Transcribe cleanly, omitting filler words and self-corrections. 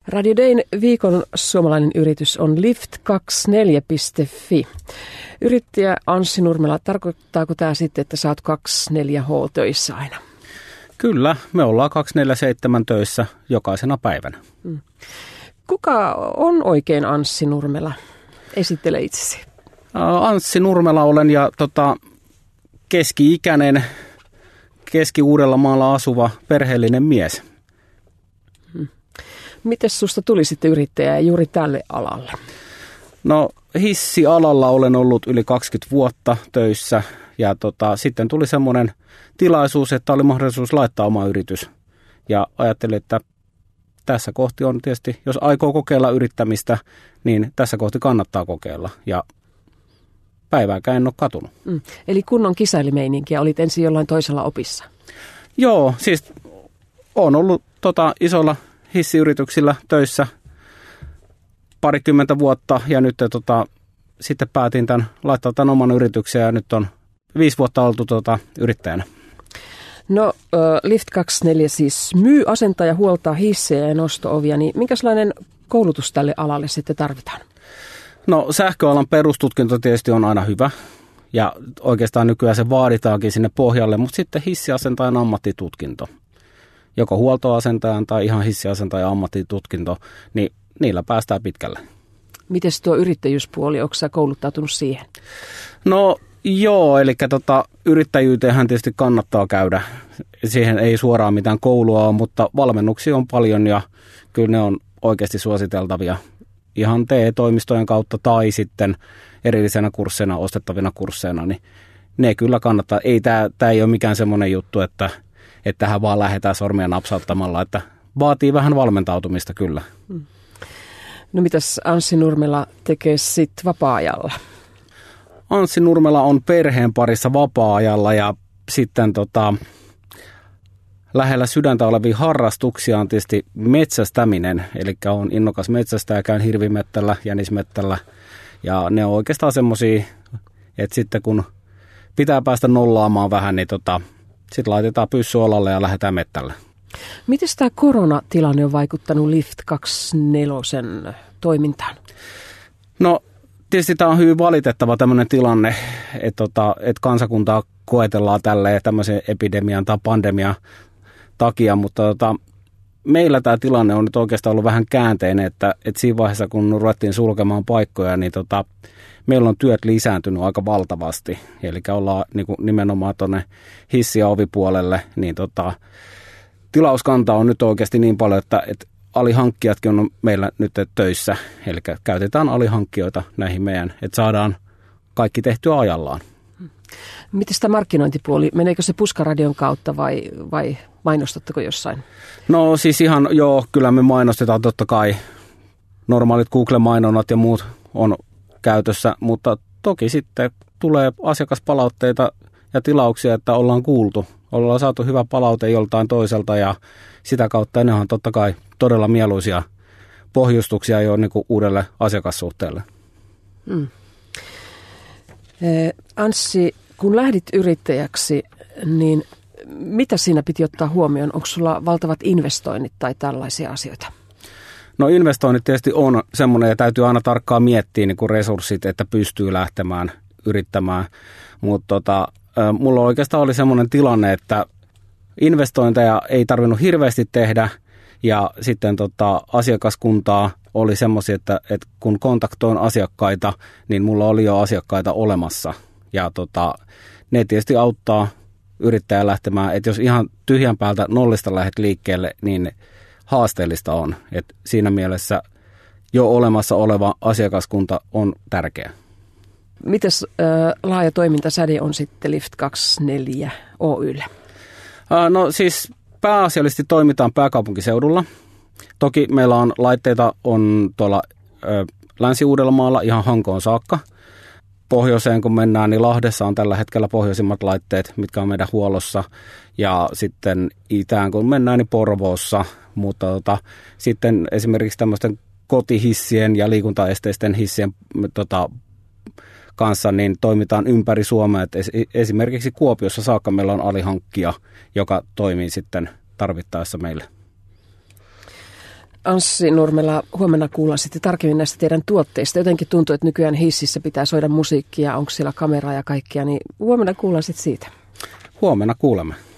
Radio Dayn viikon suomalainen yritys on Lift24.fi. Yrittäjä Anssi Nurmela, tarkoittaako tämä sitten, että sä oot 24H töissä aina? Kyllä, me ollaan 247 töissä jokaisena päivänä. Kuka on oikein Anssi Nurmela? Esittele itsesi. Anssi Nurmela olen ja keski-ikäinen, Keski-Uudellamaalla asuva perheellinen mies. Miten susta tuli sitten yrittäjä juuri tälle alalle? No hissialalla olen ollut yli 20 vuotta töissä ja sitten tuli semmoinen tilaisuus, että oli mahdollisuus laittaa oma yritys. Ja ajattelin, että tässä kohti on tietysti, jos aikoo kokeilla yrittämistä, niin tässä kohti kannattaa kokeilla. Ja päivääkään en ole katunut. Eli kunnon kisailimeininkiä, olit ensin jollain toisella opissa? Joo, siis olen ollut isolla hissiyrityksillä töissä parikymmentä vuotta ja nyt sitten päätin laittaa tämän oman yrityksen ja nyt on 5 vuotta oltu yrittäjänä. No Lift24 siis myy, asentaa ja huoltaa hissejä ja nosto-ovia, niin minkälainen koulutus tälle alalle sitten tarvitaan? No sähköalan perustutkinto tietysti on aina hyvä ja oikeastaan nykyään se vaaditaankin sinne pohjalle, mutta sitten hissiasentajan ammattitutkinto. Joko huoltoasentajan tai ihan hissiasentajan ammattitutkinto, niin niillä päästään pitkälle. Miten tuo yrittäjyyspuoli, onko sä kouluttautunut siihen? No joo, eli yrittäjyyteenhän tietysti kannattaa käydä. Siihen ei suoraan mitään koulua ole, mutta valmennuksia on paljon ja kyllä ne on oikeasti suositeltavia ihan TE-toimistojen kautta tai sitten erillisenä kursseina, ostettavina kursseina, niin ne kyllä kannattaa. Tämä ei ole mikään semmoinen juttu, että tähän vaan lähdetään sormia napsauttamalla, että vaatii vähän valmentautumista kyllä. No mitäs Anssi Nurmela tekee sitten vapaa-ajalla? Anssi Nurmela on perheen parissa vapaa-ajalla ja sitten lähellä sydäntä olevia harrastuksia on tietysti metsästäminen. Eli on innokas metsästäjä, käyn hirvimettällä, jänismettällä ja ne on oikeastaan semmoisia, että sitten kun pitää päästä nollaamaan vähän, niin sitten laitetaan pyssy olalle ja lähdetään mettälle. Miten tämä koronatilanne on vaikuttanut Lift24 toimintaan? Tietysti tämä on hyvin valitettava tämmöinen tilanne, että kansakuntaa koetellaan tämmöisen epidemian tai pandemian takia, mutta meillä tämä tilanne on nyt oikeastaan ollut vähän käänteinen, että siinä vaiheessa kun ruvettiin sulkemaan paikkoja, niin meillä on työt lisääntynyt aika valtavasti. Eli ollaan nimenomaan tuonne hissi- ja ovipuolelle, niin tilauskanta on nyt oikeasti niin paljon, että alihankkijatkin on meillä nyt töissä. Eli käytetään alihankkijoita näihin meidän, että saadaan kaikki tehtyä ajallaan. Miten tämä markkinointipuoli, meneekö se puskaradion kautta vai mainostatteko jossain? No siis ihan joo, kyllä me mainostetaan totta kai. Normaalit Google-mainonnat ja muut on käytössä, mutta toki sitten tulee asiakaspalautteita ja tilauksia, että ollaan kuultu. Ollaan saatu hyvä palaute joltain toiselta ja sitä kautta ne on totta kai todella mieluisia pohjustuksia jo uudelle asiakassuhteelle. Anssi, kun lähdit yrittäjäksi, niin mitä siinä piti ottaa huomioon? Onko sulla valtavat investoinnit tai tällaisia asioita? No investoinnit tietysti on semmoinen ja täytyy aina tarkkaan miettiä resurssit, että pystyy lähtemään yrittämään, mutta mulla oikeastaan oli semmoinen tilanne, että investointeja ei tarvinnut hirveästi tehdä ja sitten asiakaskuntaa oli semmoisia, että kun kontaktoin asiakkaita, niin mulla oli jo asiakkaita olemassa ja ne tietysti auttaa yrittäjää lähtemään, että jos ihan tyhjän päältä nollista lähdet liikkeelle, niin haasteellista on, että siinä mielessä jo olemassa oleva asiakaskunta on tärkeä. Mites laaja toimintasäde on sitten Lift24 Oy:lle? No siis pääasiallisesti toimitaan pääkaupunkiseudulla. Toki meillä on laitteita on tuolla Länsi-Uudellamaalla ihan Hankoon saakka. Pohjoiseen kun mennään, niin Lahdessa on tällä hetkellä pohjoisimmat laitteet, mitkä on meidän huollossa. Ja sitten itään kun mennään, niin Porvoossa. Mutta sitten esimerkiksi tämmöisten kotihissien ja liikuntaesteisten hissien kanssa niin toimitaan ympäri Suomea. Et esimerkiksi Kuopiossa saakka meillä on alihankkija, joka toimii sitten tarvittaessa meille. Anssi Nurmela, huomenna kuullaan sitten tarkemmin näistä teidän tuotteista. Jotenkin tuntuu, että nykyään hississä pitää soida musiikkia, onko siellä kameraa ja kaikkia, niin huomenna kuullaan sitten siitä. Huomenna kuulemme.